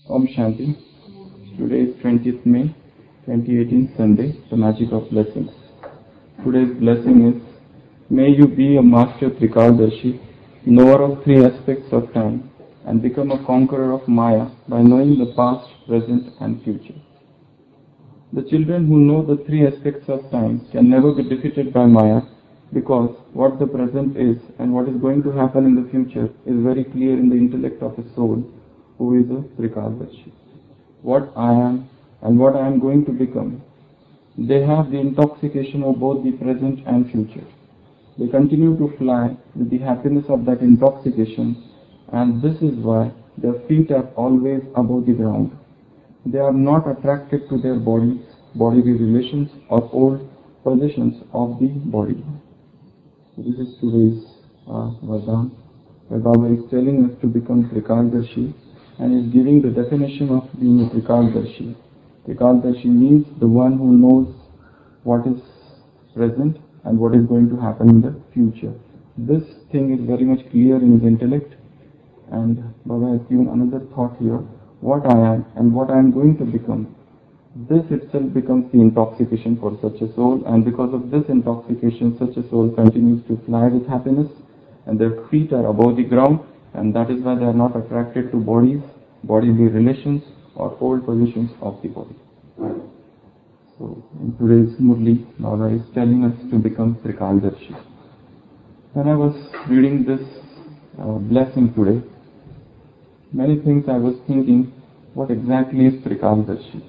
Om Shanti. Today is 20th May 2018 Sunday, the magic of blessings. Today's blessing is, may you be a master Trikaldarshi, knower of three aspects of time, and become a conqueror of Maya by knowing the past, present and future. The children who know the three aspects of time can never be defeated by Maya, because what the present is and what is going to happen in the future is very clear in the intellect of a soul who is a Trikaldarshi. What I am and what I am going to become, they have the intoxication of both the present and future. They continue to fly with the happiness of that intoxication, and this is why their feet are always above the ground. They are not attracted to their bodies, bodily relations or old possessions of the body. This is today's Vardhan, where Baba is telling us to become Trikaldarshi and is giving the definition of being a Trikaldarshi. Trikaldarshi means the one who knows what is present and what is going to happen in the future. This thing is very much clear in his intellect, and Baba has given another thought here. What I am and what I am going to become, this itself becomes the intoxication for such a soul, and because of this intoxication, such a soul continues to fly with happiness, and their feet are above the ground, and that is why they are not attracted to bodies, bodily relations, or old positions of the body. So, in today's Murli, Baba is telling us to become Trikaldarshi. When I was reading this blessing today, many things I was thinking, what exactly is Trikaldarshi?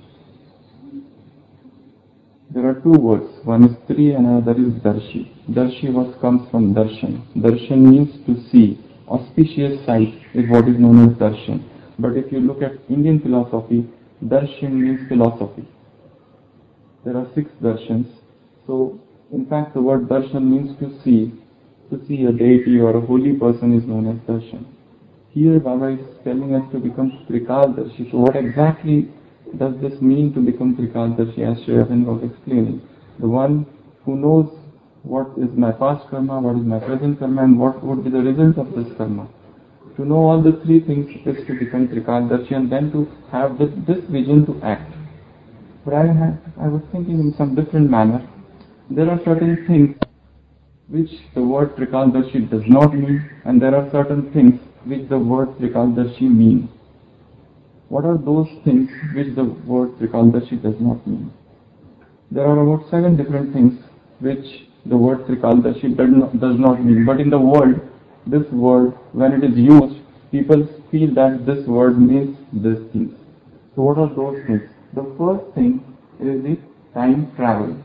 There are two words, one is Tri and another is Darshi. Darshi comes from Darshan. Darshan means to see. Auspicious sight is what is known as Darshan. But if you look at Indian philosophy, Darshan means philosophy. There are 6 Darshans. So, in fact, the word Darshan means to see. To see a deity or a holy person is known as Darshan. Here Baba is telling us to become Trikaldarshi. So what exactly does this mean to become Trikaldarshi, as Shri Arvind was explaining? The one who knows what is my past karma, what is my present karma, and what would be the result of this karma. To know all the three things is to become Trikaldarshi, and then to have this vision to act. But I was thinking in some different manner. There are certain things which the word Trikaldarshi does not mean, and there are certain things which the word Trikaldarshi means. What are those things which the word Trikaldarshi does not mean? There are about 7 different things which the word Trikaldarshi does not mean. But in the world, this word, when it is used, people feel that this word means these things. So what are those things? The first thing is the time travel.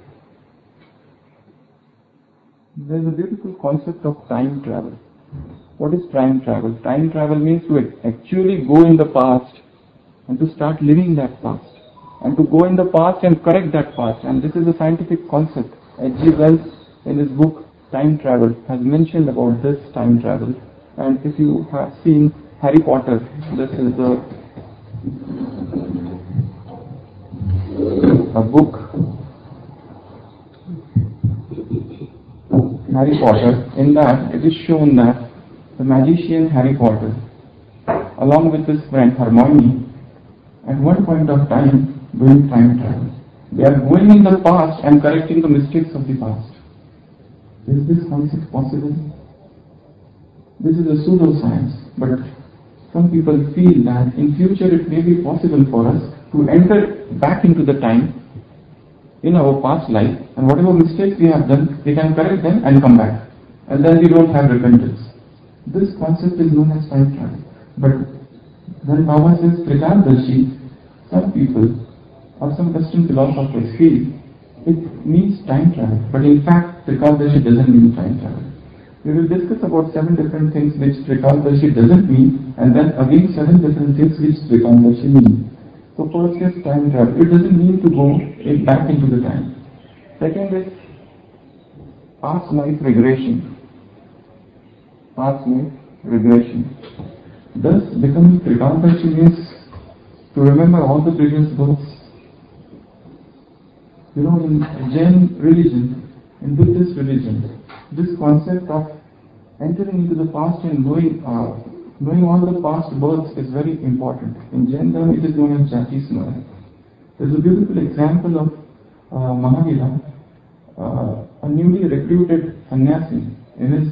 There is a beautiful concept of time travel. What is time travel? Time travel means to actually go in the past and to start living that past, and to go in the past and correct that past. And this is a scientific concept. H.G. Wells, in his book Time Travel, has mentioned about this time travel. And if you have seen Harry Potter, this is a book, Harry Potter. In that, it is shown that the magician Harry Potter, along with his friend Hermione, at one point of time, doing time travel. They are going in the past and correcting the mistakes of the past. Is this concept possible? This is a pseudoscience, but some people feel that in future it may be possible for us to enter back into the time in our past life, and whatever mistakes we have done, we can correct them and come back. And then we don't have repentance. This concept is known as time travel. But when Baba says Trikaldarshi, some people or some Western philosophers feel it means time travel. But in fact, Trikaldarshi doesn't mean time travel. We will discuss about 7 different things which Trikaldarshi doesn't mean, and then again 7 different things which Trikaldarshi means. So first is time travel. It doesn't mean to go back into the time. Second is past life regression. Past life regression. Thus, becoming Trikaldarshi means to remember all the previous births. You know, in Jain religion, in Buddhist religion, this concept of entering into the past and knowing Knowing all the past births is very important. In Jain Dharma, it is known as Jati Smrana. There is a beautiful example of Mahavira, a newly recruited sannyasi in his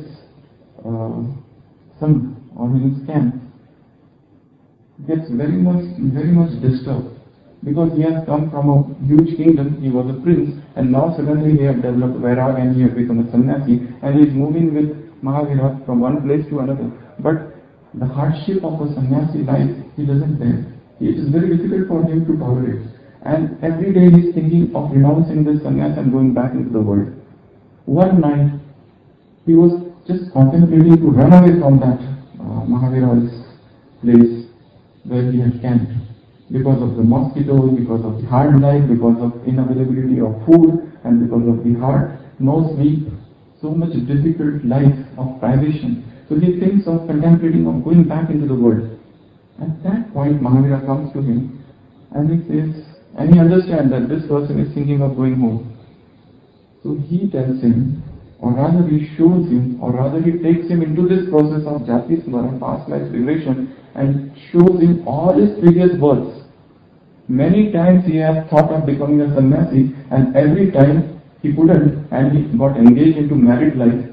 sangha or in his camp, gets very much disturbed because he has come from a huge kingdom. He was a prince, and now suddenly he had developed vairag and he had become a sannyasi, and he is moving with Mahavira from one place to another. But the hardship of a sannyasi life, he doesn't bear. It is very difficult for him to tolerate. And every day he is thinking of renouncing this sannyas and going back into the world. One night, he was just contemplating to run away from that Mahavira's place where he had camped. Because of the mosquitoes, because of the hard life, because of inavailability of food, and because of the hard, no sleep, so much difficult life of privation. So he thinks of contemplating of going back into the world. At that point, Mahavira comes to him and he says, and he understands that this person is thinking of going home. So he tells him, or rather he shows him, or rather he takes him into this process of Jati Smrana, past life regression, and shows him all his previous births. Many times he has thought of becoming a sannyasi, and every time he couldn't, and he got engaged into married life.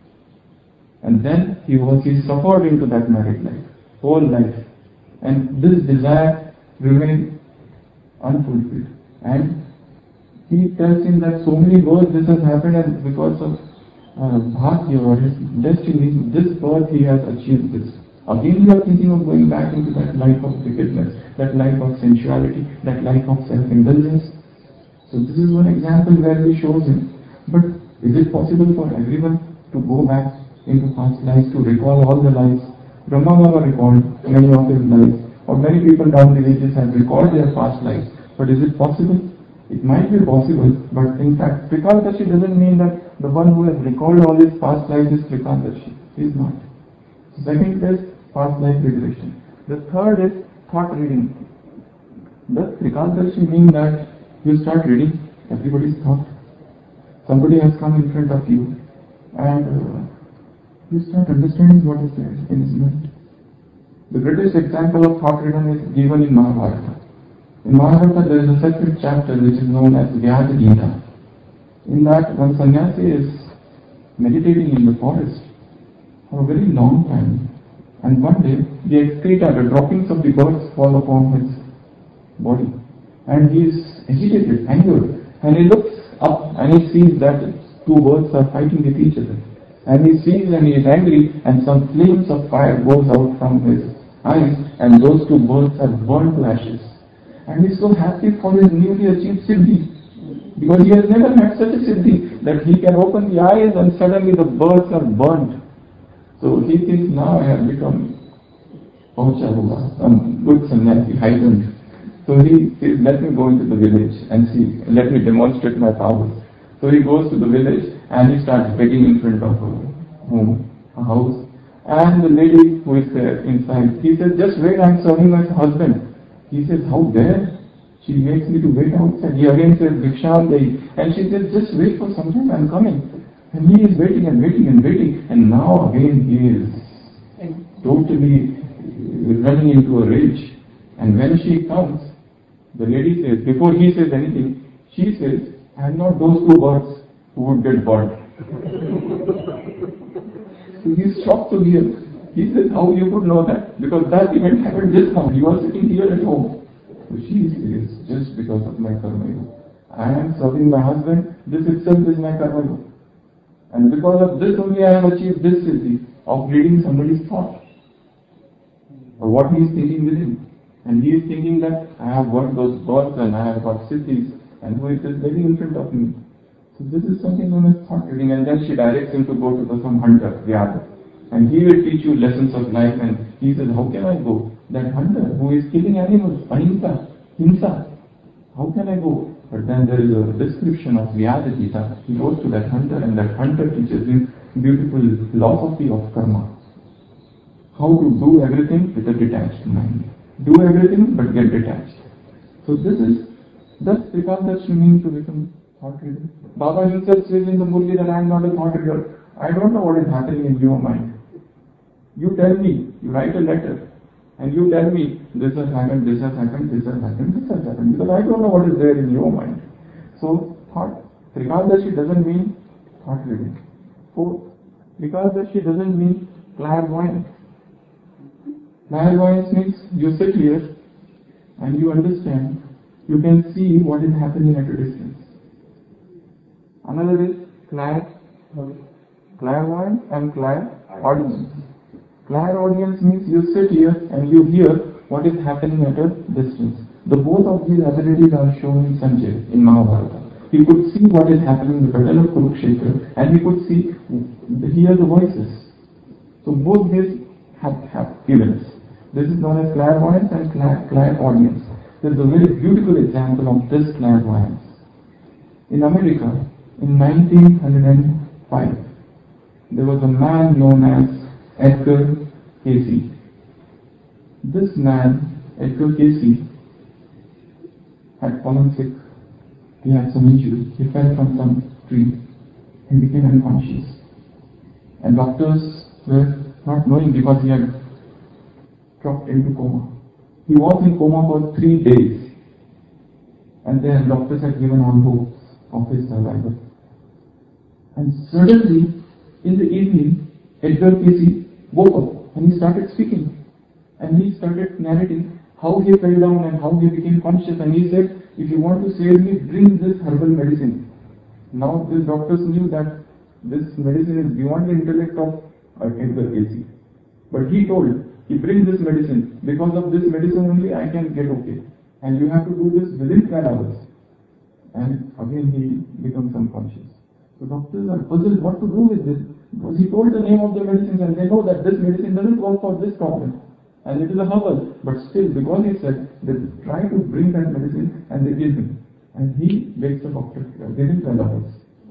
And then he suffered into that married life, whole life. And this desire remained unfulfilled. And he tells him that so many births this has happened, and because of bhagya or his destiny, this birth he has achieved this. Again you are thinking of going back into that life of wickedness, that life of sensuality, that life of self-indulgence. So this is one example where he shows him. But is it possible for everyone to go back into past lives, to recall all the lives? Brahma Baba recalled many of his lives, or many people down the ages have recalled their past lives. But is it possible? It might be possible, but in fact, Trikaldarshi doesn't mean that the one who has recalled all his past lives is Trikaldarshi. He is not. Second is past life regression. The third is thought reading. Does Trikaldarshi mean that you start reading everybody's thought? Somebody has come in front of you and you start understanding what is there in his mind. The greatest example of thought reading is given in Mahabharata. In Mahabharata there is a separate chapter which is known as Vyasa Gita. In that one sannyasi is meditating in the forest for a very long time, and one day the excreta, the droppings of the birds fall upon his body, and he is agitated, angered, and he looks up and he sees that two birds are fighting with each other, and he sees and he is angry, and some flames of fire goes out from his eyes, and those two birds are burned to ashes. And he is so happy for his newly achieved siddhi, because he has never had such a siddhi that he can open the eyes and suddenly the birds are burnt. So he thinks, now I have become some good sannyasi, heightened. So he says, let me go into the village and see, let me demonstrate my powers. So he goes to the village and he starts begging in front of a house. And the lady who is there inside, he says, just wait, I am serving my husband. He says, how dare she makes me to wait outside. He again says, Bhiksham Dei. And she says, just wait for some time, I am coming. And he is waiting and waiting and waiting. And now again he is totally running into a rage. And when she comes, the lady says, before he says anything, she says, I am not those two birds who would get burnt. So he is shocked to hear. He says, how you could know that? Because that event happened just now. You are sitting here at home. So she says, just because of my karma yoga. I am serving my husband. This itself is my karma yoga. And because of this only I have achieved this siddhi of reading somebody's thought, or what he is thinking within. And he is thinking that I have got those birds and I have got siddhis, and who is just living in front of me. So this is something known as thought reading. And then she directs him to go to some hunter, Vyasa. And he will teach you lessons of life. And he says, how can I go? That hunter who is killing animals, ahimsa, himsa, how can I go? But then there is a description of Vyasa Gita. He goes to that hunter, and that hunter teaches him beautiful philosophy of karma. How to do everything with a detached mind. Do everything but get detached. So this is, does Trikaldarshi mean to become thought reader? Baba himself says in the Murli that I am not a thought reader. I don't know what is happening in your mind. You tell me, you write a letter, and you tell me this has happened, this has happened, this has happened, this has happened, because I don't know what is there in your mind. So, thought, Trikaldarshi doesn't mean thought reading. So, Trikaldarshi doesn't mean clairvoyance. Clairvoyance means you sit here and you understand, you can see what is happening at a distance. Another is clairvoyance and clairaudience. Clairaudience means you sit here and you hear what is happening at a distance. The both of these abilities are shown in Sanjay in Mahabharata. He could see what is happening in the battle of Kurukshetra and he could hear the voices. So both these have events. This is known as clairvoyance and clairaudience. There is a very beautiful example of this clairvoyance. In America, in 1905, there was a man known as Edgar Cayce. This man, Edgar Cayce, had fallen sick. He had some injury. He fell from some tree and became unconscious. And doctors were not knowing because he had dropped into coma. He was in coma for 3 days. And then doctors had given all hopes of his survival. And suddenly, in the evening, Edgar Cayce woke up and he started speaking. And he started narrating how he fell down and how he became conscious. And he said, if you want to save me, drink this herbal medicine. Now the doctors knew that this medicine is beyond the intellect of Edgar Cayce. But he told, he brings this medicine. Because of this medicine only I can get okay. And you have to do this within 12 hours. And again he becomes unconscious. So doctors are puzzled what to do with this. Because he told the name of the medicine and they know that this medicine doesn't work for this problem. And it is a herbal. But still, because he said, they try to bring that medicine and they give him. And he wakes up after within 12 hours.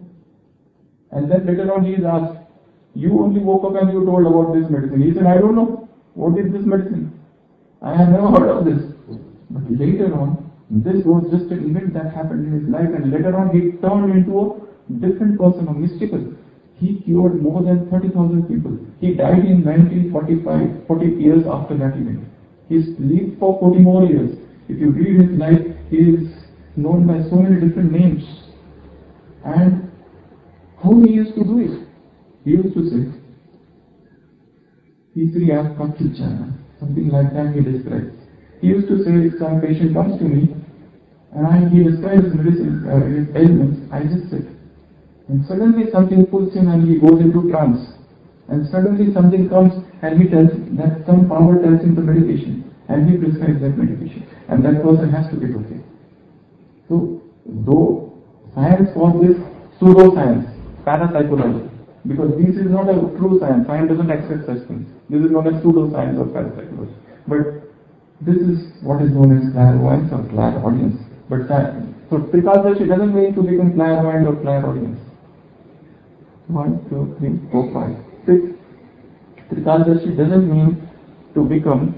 And then later on he is asked, you only woke up and you told about this medicine. He said, I don't know. What is this medicine? I have never heard of this. But later on, this was just an event that happened in his life, and later on he turned into a different person, a mystical. He cured more than 30,000 people. He died in 1945, 40 years after that event. He lived for 40 more years. If you read his life, he is known by so many different names. And how he used to do it? He used to say, P3 Kapchana, something like that he describes. He used to say, if some patient comes to me, and he describes his medicine, his ailments, I just sit. And suddenly something pulls him and he goes into trance. And suddenly something comes and he tells that some power tells him the medication. And he prescribes that medication. And that person has to get okay. So, though science calls this pseudoscience, parapsychology, because this is not a true science. Science doesn't accept such things. This is known as pseudoscience or parapsychology. But this is what is known as clairvoyance or clairaudience. But so Trikaldarshi doesn't mean to become clairvoyant or clairaudience. 1, 2, 3, 4, 5, 6. Trikaldarshi doesn't mean to become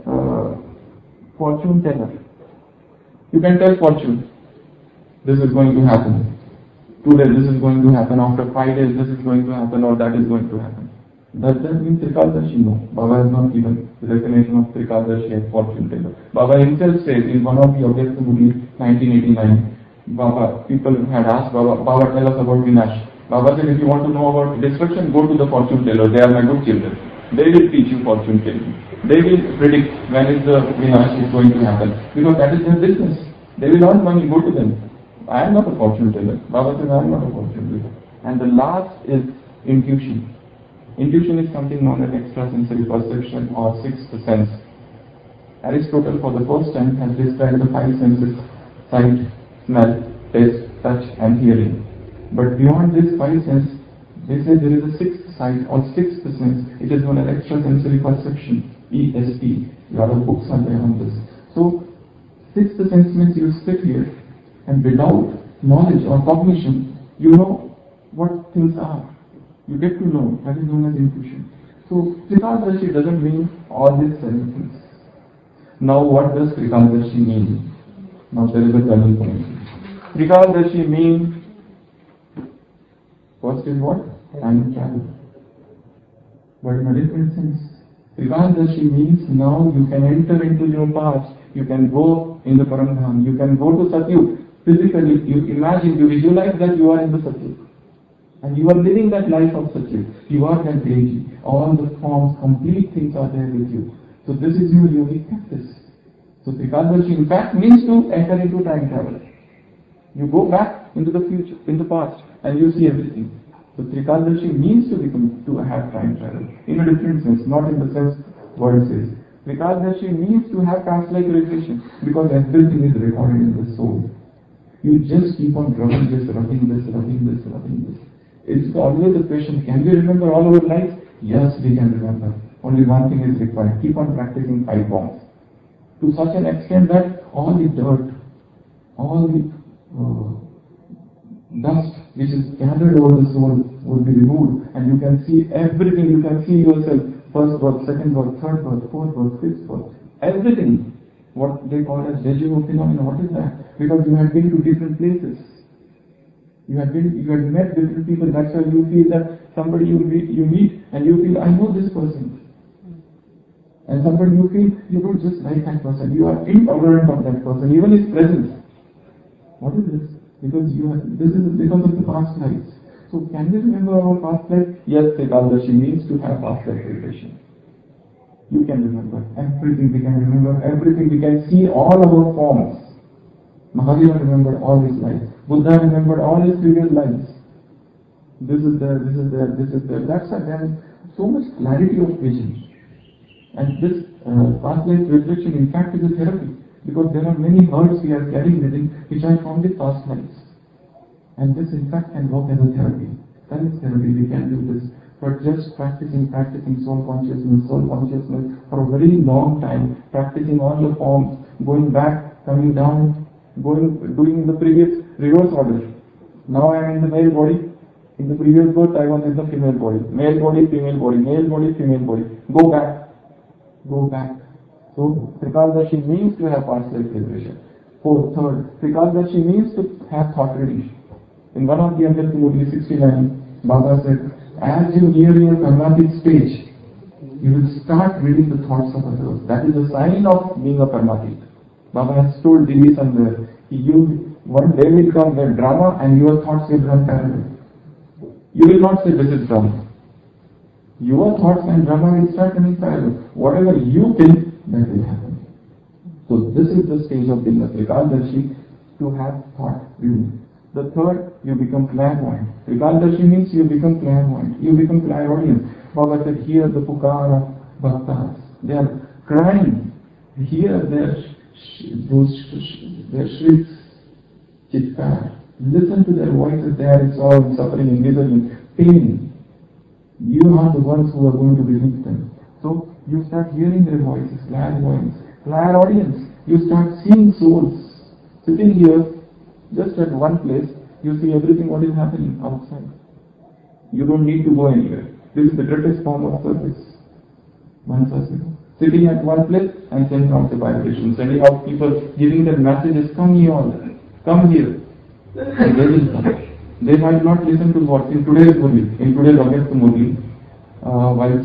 fortune teller. You can tell fortune. This is going to happen. Today this is going to happen. After 5 days this is going to happen or that is going to happen. Does that mean Trikaldarshi? No. Baba has not given the definition of Trikaldarshi as fortune teller. Baba himself says in one of the Agyasya Muni 1989, Baba, people had asked Baba, tell us about Vinash. Baba said, if you want to know about destruction, go to the fortune teller. They are my good children. They will teach you fortune telling. They will predict when is the Vinash is going to happen. Because that is their business. They will earn money, go to them. I am not a fortune teller. Baba says, I am not a fortune teller. And the last is intuition. Intuition is something known as extrasensory perception or sixth sense. Aristotle for the first time has described the 5 senses: sight, smell, taste, touch and hearing. But beyond this 5 senses, they say there is a 6th sight or 6th sense. It is known as extrasensory perception, ESP. A lot of books are there on this. So, 6th sense means you sit here and without knowledge or cognition, you know what things are. You get to know. That is known as intuition. So, Trikaldarshi doesn't mean all these 7 things. Now, what does Trikaldarshi mean? Now, there is a turning point. Trikaldarshi means, first is what? Time travel. But in a different sense. Trikaldarshi means now you can enter into your past, you can go in the Paramdham, you can go to Satyug. Physically, you imagine, you visualize that you are in the Satyug. And you are living that life of Satyug. You are that deity. All the forms, complete things are there with you. So this is your yogic practice. So Trikaldarshi in fact means to enter into time travel. You go back into the future, in the past, and you see everything. So Trikaldarshi means to have time travel in a different sense, not in the sense word says. Trikaldarshi means to have past life regression because everything is recorded in the soul. You just keep on rubbing this. It's always a question, can we remember all our lives? Yes, we can remember. Only one thing is required. Keep on practicing 5 forms. To such an extent that all the dirt, all the dust which is gathered over the soul will be removed, and you can see everything. You can see yourself, first birth, second birth, third birth, fourth birth, fifth birth, everything. What they call as deja vu phenomenon. What is that? Because you have been to different places. You had met different people. That's why you feel that somebody you meet and you feel, I know this person. And somebody you feel you don't just like that person. You are intolerant of that person, even his presence. What is this? Because this is because of the past lives. So can we remember our past life? Yes, Trikaldarshi means to have past life regression. You can remember everything. We can remember everything. We can see all our forms. Mahavira remembered all his life. Buddha remembered all his previous lives. This is there. That's why there is so much clarity of vision. And this past life regression in fact is a therapy. Because there are many hurts we are carrying within which are from the past lives. And this in fact can work as a therapy. That is therapy, we can do this. But just practicing soul consciousness for a very long time, practicing all the forms, going back, coming down, doing the previous reverse order. Now I am in the male body. In the previous birth I was in the female body. Male body, female body, male body, female body. Go back. So Trikaldarshi means to have past life regression. Third, Trikaldarshi means to have thought reading. In one of the Amrit Murli 69, Baba said, as you near your Karmatic stage, you will start reading the thoughts of others. That is a sign of being a Karmatic. Baba has told Dili somewhere, one day will come where drama and your thoughts will run parallel. You will not say this is drama. Your thoughts and drama will start running parallel. Whatever you think, that will happen. So this is the stage of being a Trikaldarshi, to have thought reading. The third, you become clairvoyant. Trikaldarshi means you become clairvoyant. You become clairaudient. Baba said, hear the pukar of bhaktas. They are crying. Hear their shrieks, chitkar. Listen to their voices. They are in sorrow, suffering, in misery, pain. You are the ones who are going to relieve them. So you start hearing their voices, clairvoyance, clairaudience. You start seeing souls sitting here. Just at one place, you see everything what is happening outside. You don't need to go anywhere. This is the greatest form of service. Sitting at one place and sending out the vibration, sending out people, giving them messages, come here, come here. And they will come. They might not listen to what in today's August Murli, while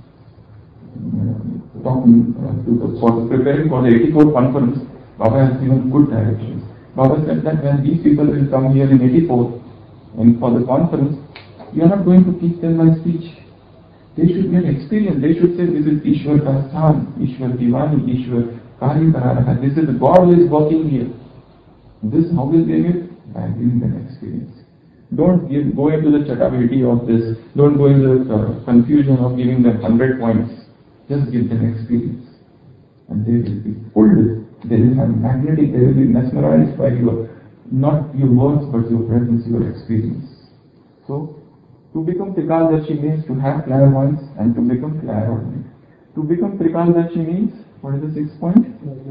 talking for preparing for the 84th conference, Baba has given good directions. Baba said that when these people will come here in 84 and for the conference, you are not going to teach them my speech. They should get experience. They should say, this is Ishwar Kasthan, Ishwar Divani, Ishwar Karya Kararaha. This is God who is working here. This how will they get? By giving them experience. Don't go into the chataviti of this. Don't go into the confusion of giving them 100 points. Just give them experience. And they will be pulled. They will have magnetic, they will be mesmerized by not your words, but your presence, your experience. So, to become Trikaldarshi means to have clairvoyance and to become clairaudient. To become Trikaldarshi means, what is the 6th point?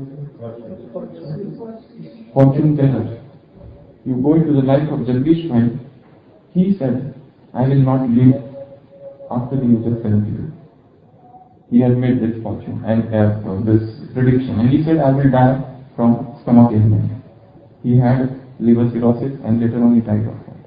Fortune teller. You go into the life of Jagdish Pai. He said, I will not live after the age of 72. He had made this fortune and this prediction. And he said, I will die from stomach ailment. He had liver cirrhosis and later on he died of that.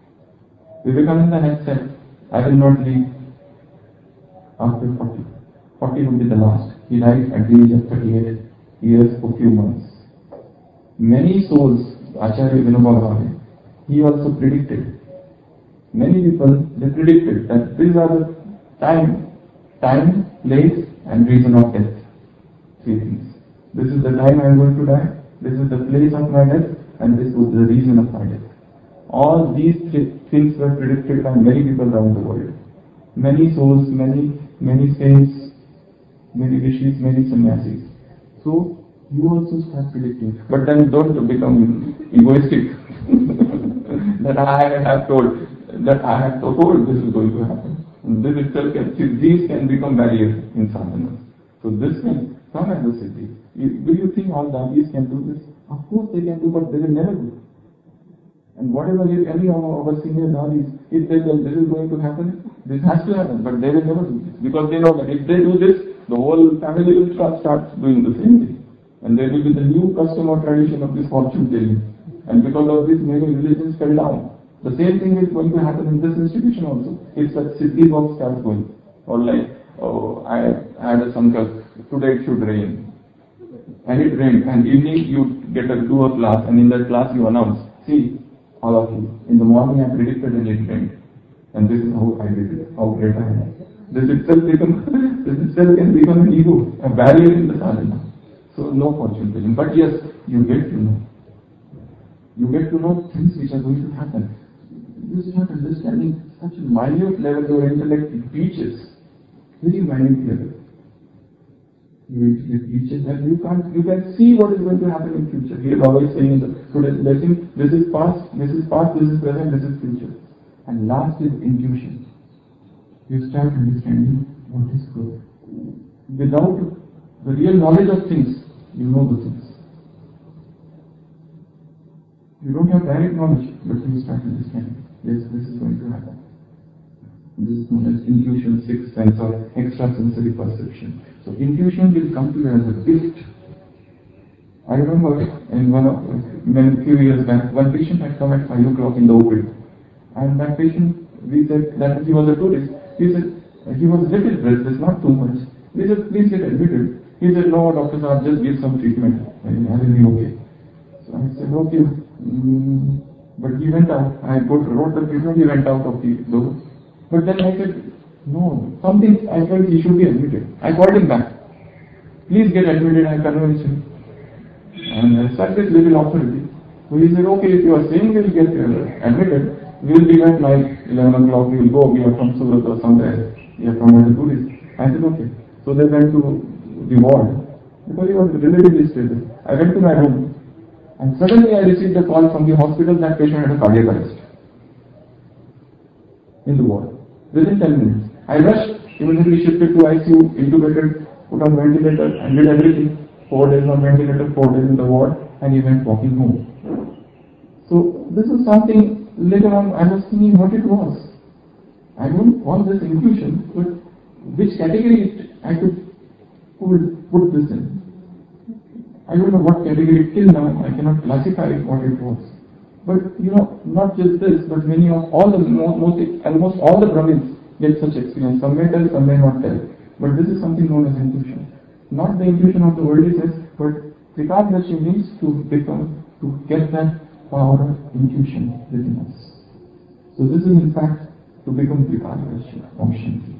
Vivekananda had said, I will not live after 40. 40 would be the last. He died at the age of 38 years for few months. Many souls, Acharya Vinoba Bhave, he also predicted. Many people, they predicted that these are the time, place and reason of death. Three things. This is the time I am going to die, this is the place of my death, and this was the reason of my death. All these three things were predicted by many people around the world. Many souls, many saints, many rishis, many sannyasis. So you also start predicting. But then don't become egoistic. that I have told this is going to happen. And this itself these can become barriers in sadhana. So this can come as a siddhi. Do you think all doggies can do this? Of course they can do, but they will never do. And whatever any of our senior doggies, if they tell this is going to happen, this has to happen, but they will never do this. Because they know that if they do this, the whole family will start doing the same thing. And there will be the new custom or tradition of this fortune telling. And because of this, many religions fell down. The same thing is going to happen in this institution also. If such siddhi work starts going. Or like, I had a sankalp, today it should rain. And it rained. And evening you do a class, and in that class you announce, see, all of you, in the morning I predicted and it rained. And this is how I did it, how great I am. This itself can become an ego, a barrier in the sadhana. So no fortune telling. But yes, you get to know. You get to know things which are going to happen. You start understanding such a minute level your intellect reaches. Very minute level. It reaches that you can see what is going to happen in future. Here Baba is saying in the today's lesson, this is past, this is present, this is future. And last is intuition. You start understanding what is good. Without the real knowledge of things, you know the things. You don't have direct knowledge, but you start understanding. Yes, this is going to happen. This is known as intuition, sixth sense, or extrasensory perception. So intuition will come to you as a gift. I remember in few years back, one patient had come at 5 o'clock in the OPD. And that patient, we said that he was a tourist. He said he was a little restless, not too much. We said, please get admitted. He said, no, doctor, I'll just give some treatment and I will be okay. So I said, okay. But he went out. I wrote the treatment, he went out of the door. But then I said, no, something I felt he should be admitted. I called him back. Please get admitted, I convinced him. And I such this little authority. So he said, okay, if you are saying we'll get admitted, we will be at night, 11 o'clock, we will go, we are from Surat or somewhere, we are from as a tourist. I said, okay. So they went to the ward, because he was relatively stable. I went to my room, and suddenly I received a call from the hospital that patient had a cardiac arrest in the ward. Within 10 minutes. I rushed, immediately shifted to ICU, intubated, put on ventilator, and did everything. 4 days on ventilator, 4 days in the ward, and he went walking home. So this is something later on I was thinking what it was. I don't want this intuition, but which category I could put this in. I don't know what category till now, I cannot classify what it was. But not just this, but many of all the almost all the Brahmins get such experience. Some may tell, some may not tell. But this is something known as intuition. Not the intuition of the worldly sense, but Trikardashi means to get that power of intuition within us. So this is in fact to become Trikardashi, Om Shanti.